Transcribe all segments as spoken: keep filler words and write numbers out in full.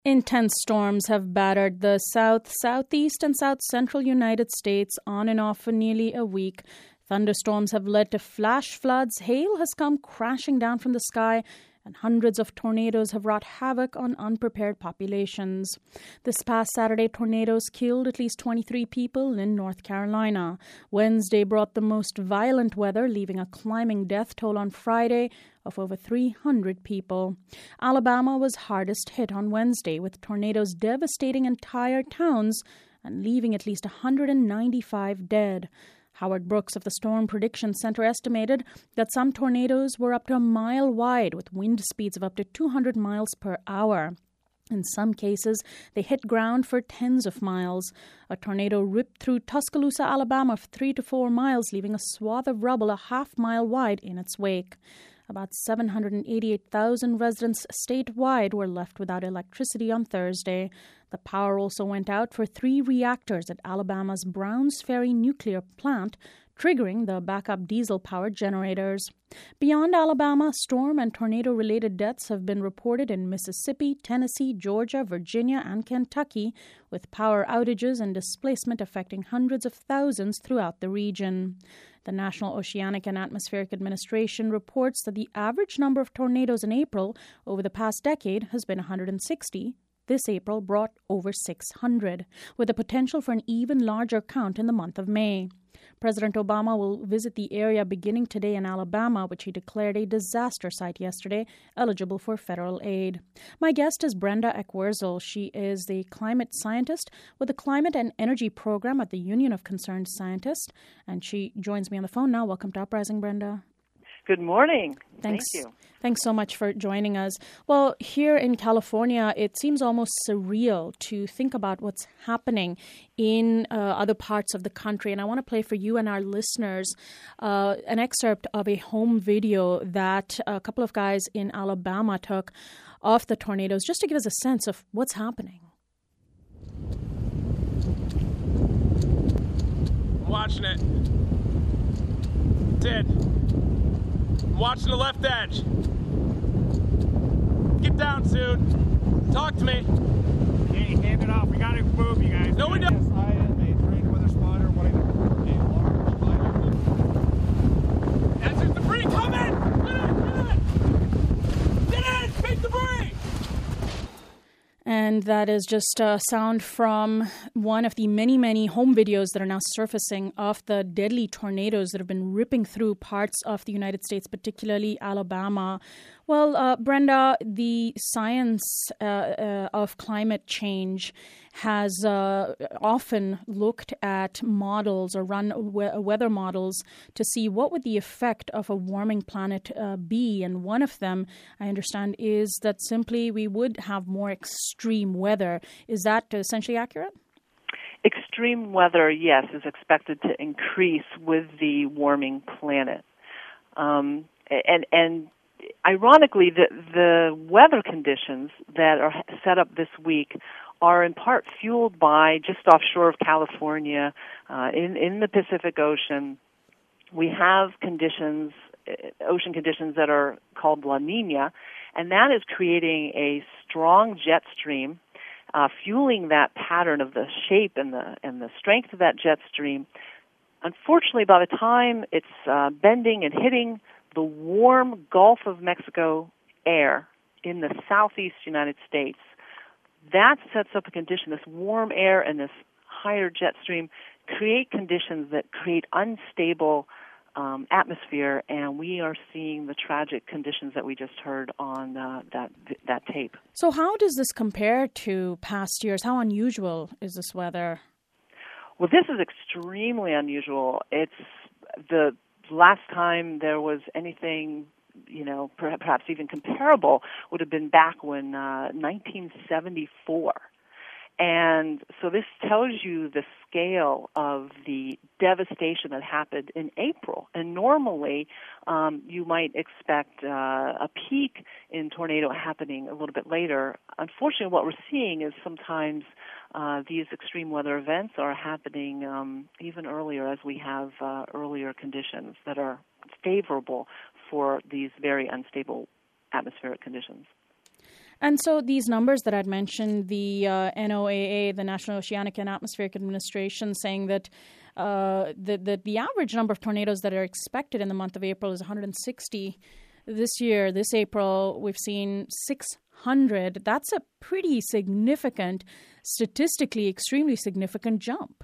Intense storms have battered the south, southeast, and south central United States on and off for nearly a week. Thunderstorms have led to flash floods, hail has come crashing down from the sky, and hundreds of tornadoes have wrought havoc on unprepared populations. This past Saturday, tornadoes killed at least twenty-three people in North Carolina. Wednesday brought the most violent weather, leaving a climbing death toll on Friday of over three hundred people. Alabama was hardest hit on Wednesday, with tornadoes devastating entire towns and leaving at least one hundred ninety-five dead. Howard Brooks of the Storm Prediction Center estimated that some tornadoes were up to a mile wide, with wind speeds of up to two hundred miles per hour. In some cases, they hit ground for tens of miles. A tornado ripped through Tuscaloosa, Alabama, for three to four miles, leaving a swath of rubble a half mile wide in its wake. About seven hundred eighty-eight thousand residents statewide were left without electricity on Thursday. The power also went out for three reactors at Alabama's Browns Ferry nuclear plant, triggering the backup diesel-powered generators. Beyond Alabama, storm and tornado-related deaths have been reported in Mississippi, Tennessee, Georgia, Virginia, and Kentucky, with power outages and displacement affecting hundreds of thousands throughout the region. The National Oceanic and Atmospheric Administration reports that the average number of tornadoes in April over the past decade has been one hundred sixty. This April brought over six hundred, with the potential for an even larger count in the month of May. President Obama will visit the area beginning today in Alabama, which he declared a disaster site yesterday, eligible for federal aid. My guest is Brenda Eckwurzel. She is the climate scientist with the Climate and Energy Program at the Union of Concerned Scientists, and she joins me on the phone now. Welcome to Uprising, Brenda. Good morning. Thanks. Thank you. Thanks so much for joining us. Well, here in California, it seems almost surreal to think about what's happening in uh, other parts of the country. And I want to play for you and our listeners uh, an excerpt of a home video that a couple of guys in Alabama took of the tornadoes, just to give us a sense of what's happening. Watching it. Dead. Watching the left edge. Get down soon. Talk to me. Okay, hand it off. We gotta move, you guys. No, we don't. Yes, I am a trained weather spotter. What a large fighter. That's just debris coming. Get in, get in. Get in. Big debris. And that is just a sound from one of the many, many home videos that are now surfacing of the deadly tornadoes that have been ripping through parts of the United States, particularly Alabama. Well, uh, Brenda, the science uh, uh, of climate change has uh, often looked at models or run we- weather models to see what would the effect of a warming planet uh, be. And one of them, I understand, is that simply we would have more extreme weather. Is that essentially accurate? Extreme weather, yes, is expected to increase with the warming planet. Um, and and ironically, the, the weather conditions that are set up this week are in part fueled by just offshore of California, uh, in, in the Pacific Ocean. We have conditions, ocean conditions that are called La Nina, and that is creating a strong jet stream, uh, fueling that pattern of the shape and the and the strength of that jet stream. Unfortunately, by the time it's uh, bending and hitting the warm Gulf of Mexico air in the southeast United States, that sets up a condition, this warm air and this higher jet stream create conditions that create unstable um, atmosphere, and we are seeing the tragic conditions that we just heard on uh, that that tape. So how does this compare to past years? How unusual is this weather? Well, this is extremely unusual. It's the last time there was anything, you know, perhaps even comparable would have been back when uh, nineteen seventy-four. And so this tells you the scale of the devastation that happened in April. And normally um, you might expect uh, a peak in tornado happening a little bit later. Unfortunately, what we're seeing is sometimes uh, these extreme weather events are happening um, even earlier as we have uh, earlier conditions that are favorable for these very unstable atmospheric conditions. And so these numbers that I'd mentioned, the uh, N O A A, the National Oceanic and Atmospheric Administration, saying that uh, the, the, the average number of tornadoes that are expected in the month of April is one hundred sixty. This year, this April, we've seen six hundred. That's a pretty significant, statistically extremely significant jump.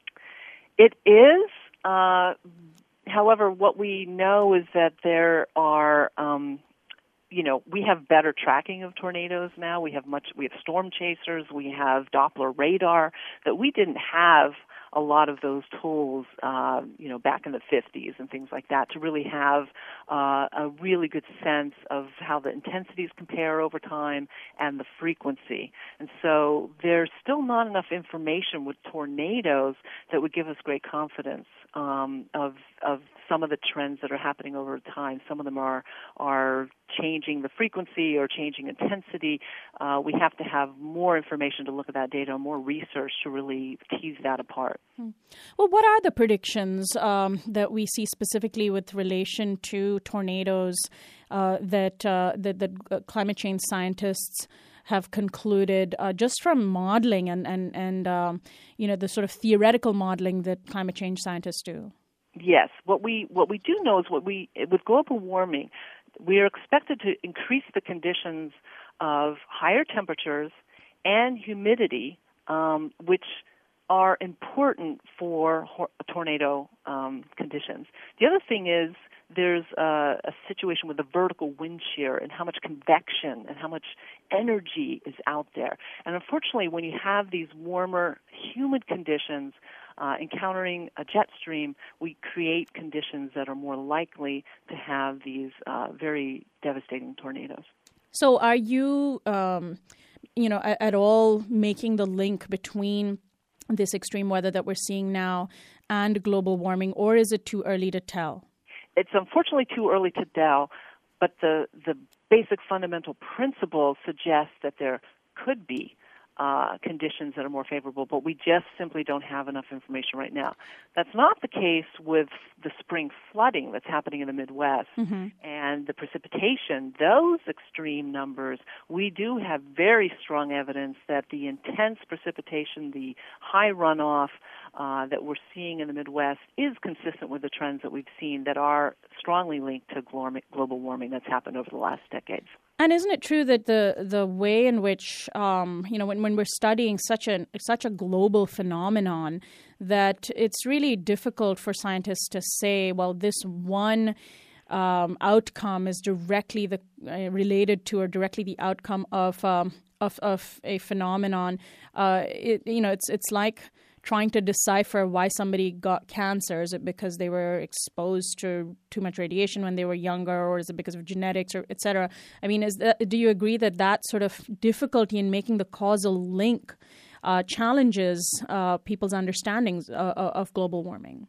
It is. Uh, however, what we know is that there are, um, you know, we have better tracking of tornadoes now. We have much. We have storm chasers. We have Doppler radar that we didn't have a lot of those tools, uh, you know, back in the fifties and things like that, to really have uh, a really good sense of how the intensities compare over time and the frequency. And so there's still not enough information with tornadoes that would give us great confidence um, of of some of the trends that are happening over time. Some of them are are changing the frequency or changing intensity. Uh, we have to have more information to look at that data, more research to really tease that apart. Well, what are the predictions um, that we see specifically with relation to tornadoes uh, that, uh, that that uh, climate change scientists have concluded uh, just from modeling and and and um, you know the sort of theoretical modeling that climate change scientists do? Yes, what we what we do know is what we with global warming, we are expected to increase the conditions of higher temperatures and humidity, um, which are important for tornado um, conditions. The other thing is there's a, a situation with the vertical wind shear and how much convection and how much energy is out there. And unfortunately, when you have these warmer, humid conditions, uh, encountering a jet stream, we create conditions that are more likely to have these uh, very devastating tornadoes. So are you, um, you know, at, at all making the link between this extreme weather that we're seeing now and global warming, or is it too early to tell? It's unfortunately too early to tell, but the the basic fundamental principle suggests that there could be uh, conditions that are more favorable, but we just simply don't have enough information right now. That's not the case with the spring flooding that's happening in the Midwest mm-hmm. and the precipitation. Those extreme numbers, we do have very strong evidence that the intense precipitation, the high runoff uh, that we're seeing in the Midwest is consistent with the trends that we've seen that are strongly linked to global warming that's happened over the last decades. And isn't it true that the the way in which, um, you know, when, when we're studying such a such a global phenomenon, that it's really difficult for scientists to say, well, this one um, outcome is directly the uh, related to or directly the outcome of um, of of a phenomenon. Uh, it, you know, it's it's like trying to decipher why somebody got cancer. Is it because they were exposed to too much radiation when they were younger, or is it because of genetics, or et cetera? I mean, is that, do you agree that that sort of difficulty in making the causal link uh, challenges uh, people's understandings uh, of global warming?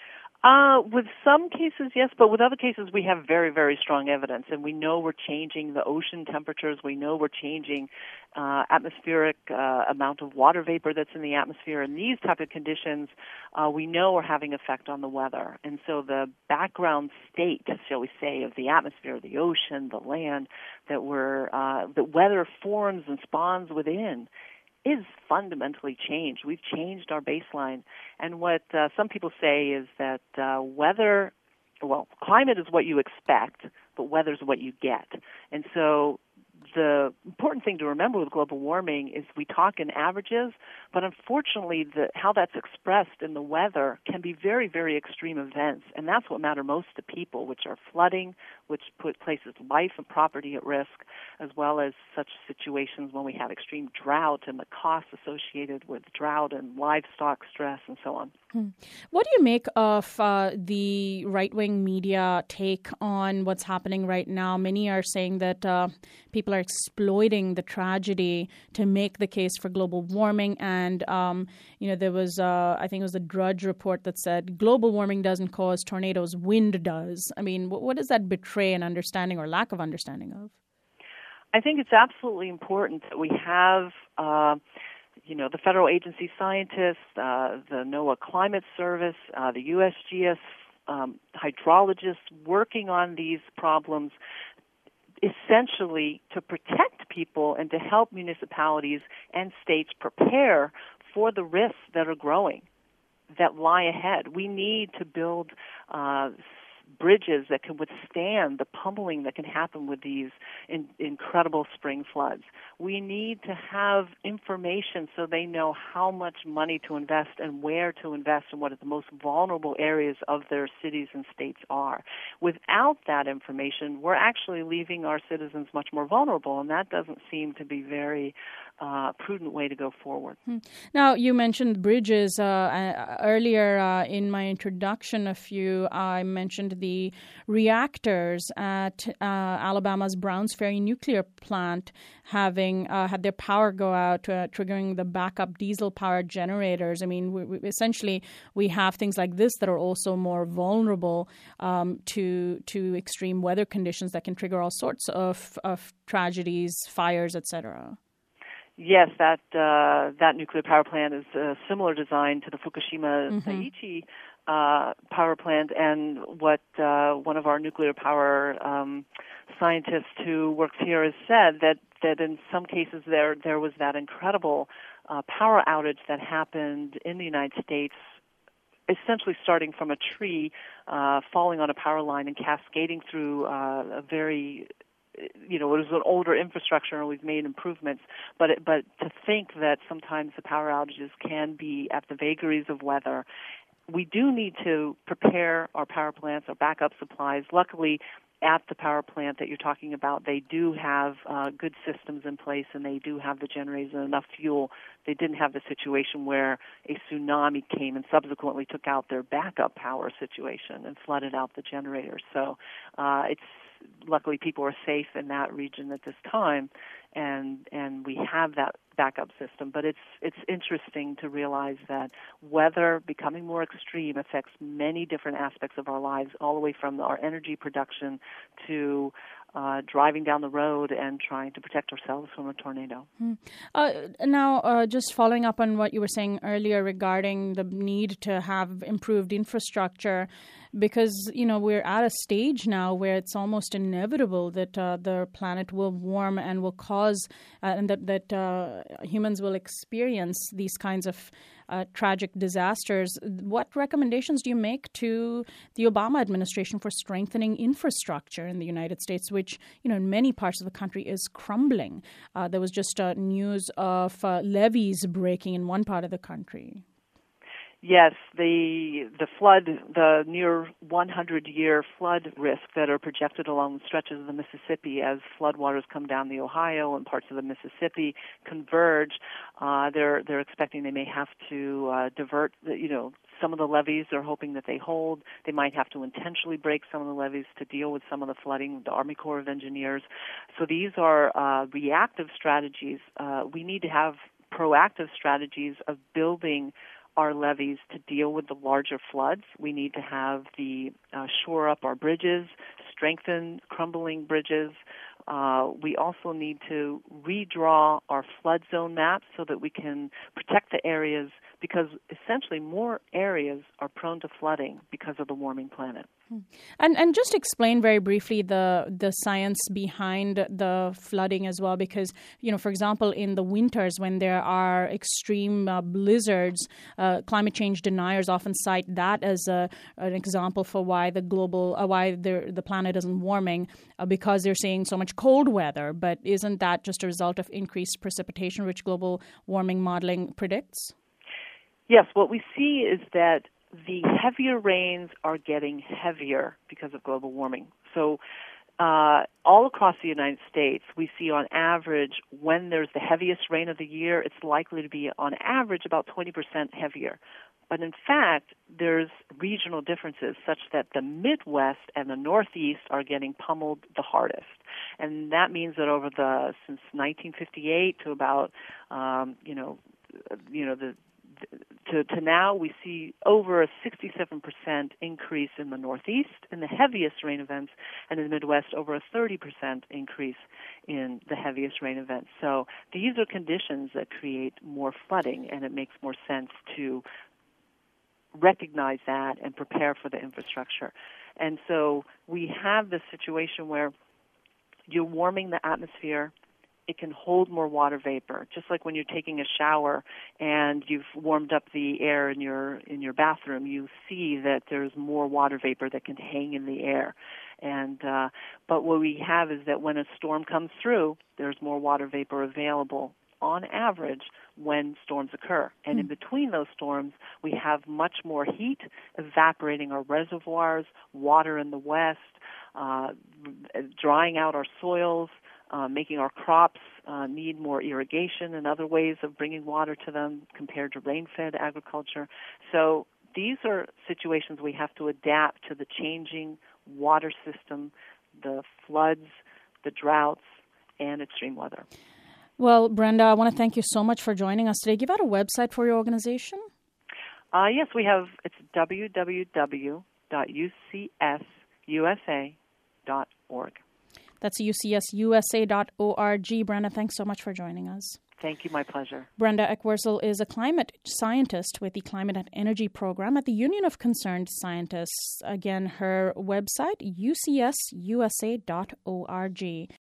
Uh, with some cases, yes, but with other cases, we have very, very strong evidence, and we know we're changing the ocean temperatures. We know we're changing uh, atmospheric uh, amount of water vapor that's in the atmosphere, and these type of conditions uh, we know are having effect on the weather. And so the background state, shall we say, of the atmosphere, the ocean, the land that we're uh, that weather forms and spawns within is fundamentally changed. We've changed our baseline. And what uh, some people say is that uh, weather, well, climate is what you expect, but weather is what you get. And so the important thing to remember with global warming is we talk in averages, but unfortunately the, how that's expressed in the weather can be very, very extreme events. And that's what matter most to people, which are flooding, which put places life and property at risk, as well as such situations when we have extreme drought and the costs associated with drought and livestock stress and so on. Hmm. What do you make of uh, the right-wing media take on what's happening right now? Many are saying that uh, people are exploiting the tragedy to make the case for global warming. And, um, you know, there was, uh, I think it was a Drudge report that said global warming doesn't cause tornadoes, wind does. I mean, what, what does that betray an understanding or lack of understanding of? I think it's absolutely important that we have uh, you know, the federal agency scientists, uh, the NOAA Climate Service, uh, the U S G S um, hydrologists working on these problems essentially to protect people and to help municipalities and states prepare for the risks that are growing, that lie ahead. We need to build uh, bridges that can withstand the pummeling that can happen with these in, incredible spring floods. We need to have information so they know how much money to invest and where to invest and what the most vulnerable areas of their cities and states are. Without that information, we're actually leaving our citizens much more vulnerable, and that doesn't seem to be very uh, prudent way to go forward. Hmm. Now, you mentioned bridges. Uh, earlier uh, in my introduction of you, I mentioned the reactors at uh, Alabama's Browns Ferry nuclear plant having uh, had their power go out, uh, triggering the backup diesel-powered generators. I mean, we, we, essentially, we have things like this that are also more vulnerable um, to to extreme weather conditions that can trigger all sorts of, of tragedies, fires, et cetera. Yes, that uh, that nuclear power plant is a similar design to the Fukushima Mm-hmm. Daiichi uh, power plant, and what uh, one of our nuclear power um, scientists who works here has said that, that in some cases there there was that incredible uh, power outage that happened in the United States, essentially starting from a tree, uh, falling on a power line and cascading through uh, a very you know, it was an older infrastructure and we've made improvements, but it, but to think that sometimes the power outages can be at the vagaries of weather. We do need to prepare our power plants, our backup supplies. Luckily, at the power plant that you're talking about, they do have uh, good systems in place and they do have the generators and enough fuel. They didn't have the situation where a tsunami came and subsequently took out their backup power situation and flooded out the generators. So uh, it's luckily people are safe in that region at this time, and and we have that backup system. But it's it's interesting to realize that weather becoming more extreme affects many different aspects of our lives, all the way from our energy production to uh, driving down the road and trying to protect ourselves from a tornado. Hmm. Uh, now, uh, just following up on what you were saying earlier regarding the need to have improved infrastructure, because, you know, we're at a stage now where it's almost inevitable that uh, the planet will warm and will cause, uh, and that, that uh, humans will experience these kinds of uh, tragic disasters. What recommendations do you make to the Obama administration for strengthening infrastructure in the United States, which, you know, in many parts of the country is crumbling? Uh, there was just uh, news of uh, levees breaking in one part of the country. Yes, the the flood, the near one hundred year flood risk that are projected along the stretches of the Mississippi as floodwaters come down the Ohio and parts of the Mississippi converge. Uh, they're they're expecting they may have to uh, divert, the, you know, some of the levees. They're hoping that they hold. They might have to intentionally break some of the levees to deal with some of the flooding. The Army Corps of Engineers. So these are uh, reactive strategies. Uh, we need to have proactive strategies of building our levees to deal with the larger floods. We need to have the uh, shore up our bridges, strengthen crumbling bridges. Uh, we also need to redraw our flood zone maps so that we can protect the areas, because essentially more areas are prone to flooding because of the warming planet. And and just explain very briefly the the science behind the flooding as well, because, you know, for example, in the winters when there are extreme uh, blizzards, uh, climate change deniers often cite that as a, an example for why the global uh, why the the planet isn't warming, uh, because they're seeing so much cold weather. But isn't that just a result of increased precipitation, which global warming modeling predicts? Yes, what we see is that the heavier rains are getting heavier because of global warming. So uh, all across the United States, we see on average when there's the heaviest rain of the year, it's likely to be on average about twenty percent heavier. But in fact, there's regional differences such that the Midwest and the Northeast are getting pummeled the hardest. And that means that over the, since nineteen fifty-eight to about, um, you know, you know, the, To, to now, we see over a sixty-seven percent increase in the Northeast in the heaviest rain events, and in the Midwest, over a thirty percent increase in the heaviest rain events. So these are conditions that create more flooding, and it makes more sense to recognize that and prepare for the infrastructure. And so we have this situation where you're warming the atmosphere, it can hold more water vapor. Just like when you're taking a shower and you've warmed up the air in your in your bathroom, you see that there's more water vapor that can hang in the air. And uh, but what we have is that when a storm comes through, there's more water vapor available on average when storms occur. And in between those storms, we have much more heat evaporating our reservoirs, water in the west, uh, drying out our soils, uh, making our crops uh, need more irrigation and other ways of bringing water to them compared to rain-fed agriculture. So these are situations we have to adapt to the changing water system, the floods, the droughts, and extreme weather. Well, Brenda, I want to thank you so much for joining us today. Give out a website for your organization. Uh, yes, we have, it's w w w dot u c s u s a dot org. That's u c s u s a dot org. Brenda, thanks so much for joining us. Thank you, my pleasure. Brenda Eckwurzel is a climate scientist with the Climate and Energy Program at the Union of Concerned Scientists. Again, her website, u c s u s a dot org.